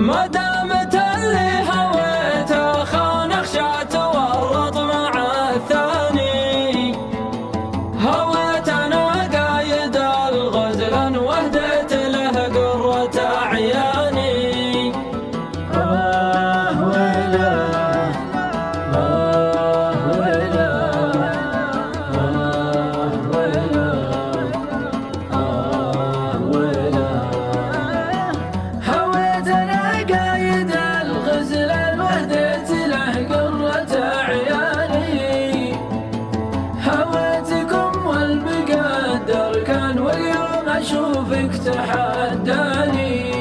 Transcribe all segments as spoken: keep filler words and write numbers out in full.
ما دامت اللي هويته خان اخشى تورط مع الثاني. هويت انا قايد الغزل وهديت له قرة اعياني. آه ويلا آه ويلا آه ويلا آه ويلا. هويت انا قايد الغزل وهديت له قرة اعياني. هويتكم والمقدر كان واليوم اشوفك تحداني.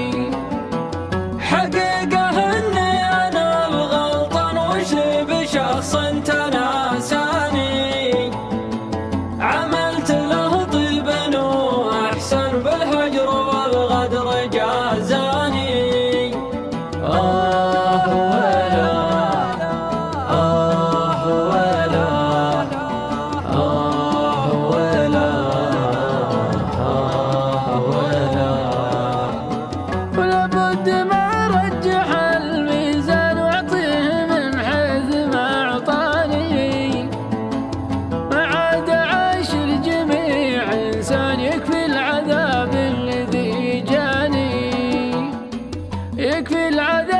حقيقة اني انا الغلطان وش بشخص تناساني. عملت له طيب واحسن بالهجر والغدر جازاني. آه ويلا آه ويلا آه ويلا آه ويلا. ولا بد ما رجح الميزان واعطيه من حيث ما اعطاني. ما عاد عاش الجميع انسان يكفي العذاب الذي جاني. يكفي العذاب